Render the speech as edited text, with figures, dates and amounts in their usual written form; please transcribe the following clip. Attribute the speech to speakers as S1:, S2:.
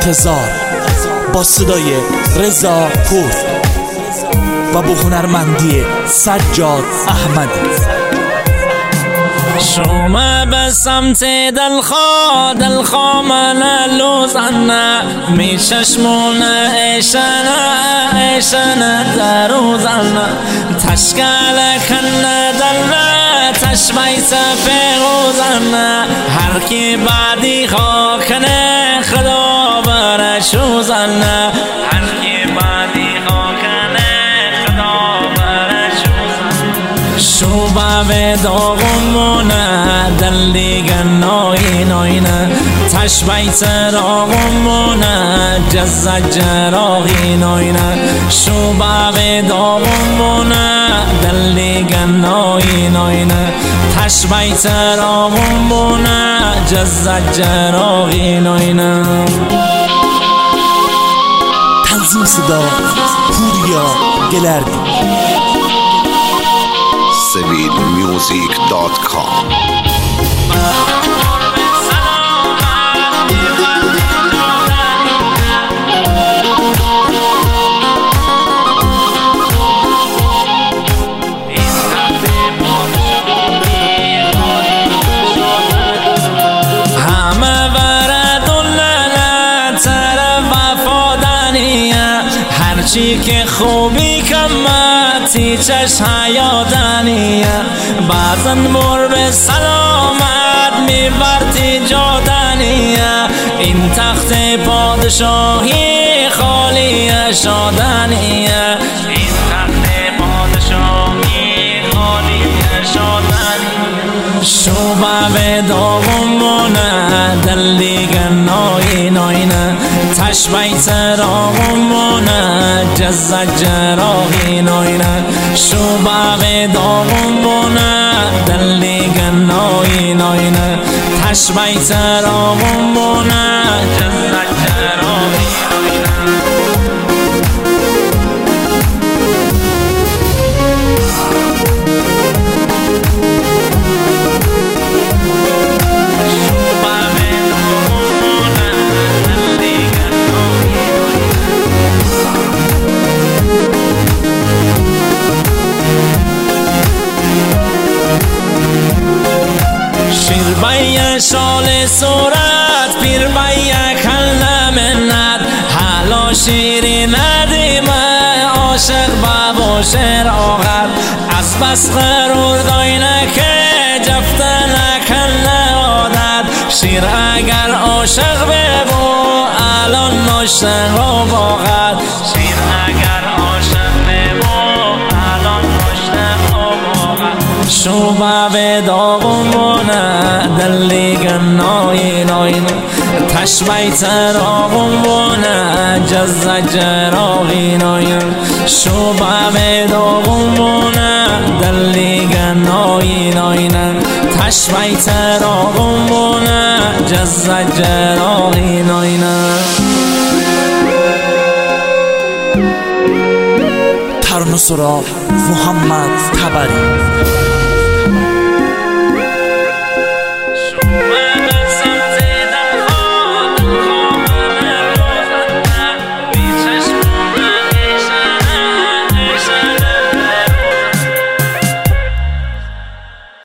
S1: انتظار با صدای رضا پور و با هنرمندی سجاد احمدی.
S2: شما به سمت دلخوا من لوزنه می چشمونه ایشنه در روزنه تشکل کنه دلوه تشبیت پیغوزنه هر کی بعدی خاکنه خدا برشوزنه هر کی بعدی خاکنه خدا برشوزنه شوبه به داغمونه دل دیگه ناینه تشبیت راغمونه جزد جراغی ناینه شوبه به داغمونه دل دیگه ناینه تشبیت راغمونه جزد جراغی ناینه.
S1: تنظیم صدا پوریا گلردی.
S3: civilmusic.com.
S2: هرچی که خوبی کمتی چشم حیادنیه بعضن مر به سلامت میبرتی جادنیه این تخت پادشاهی خالی شادنیه این تخت پادشاهی خالی شادنیه شوبه به داغمونه دل دیگه ناینه تشبیت راغمونه جزد جراغی ناینه شوبه به داغمونه دل دیگه ناینه تشبیت راغمونه جزد جراغی ناینه. شیر بای شال صورت پیر بای کل منت حالا شیری ندیمه عاشق بابا شیر آغد از بس غرور داینه که جفته نکن عادت شیر اگر عاشق بگو الان نشته رو باغد شیر اگر عاشق بگو الان نشته رو باغد شوبه به داغمونه دل دیگه ناینه تشبیت راغمونه جزد جراغی ناینه شوبه به داغمونه دل دیگه ناینه تشبیت راغمونه جزد جراغی ناینه.
S1: ترانه سرا محمد تبری.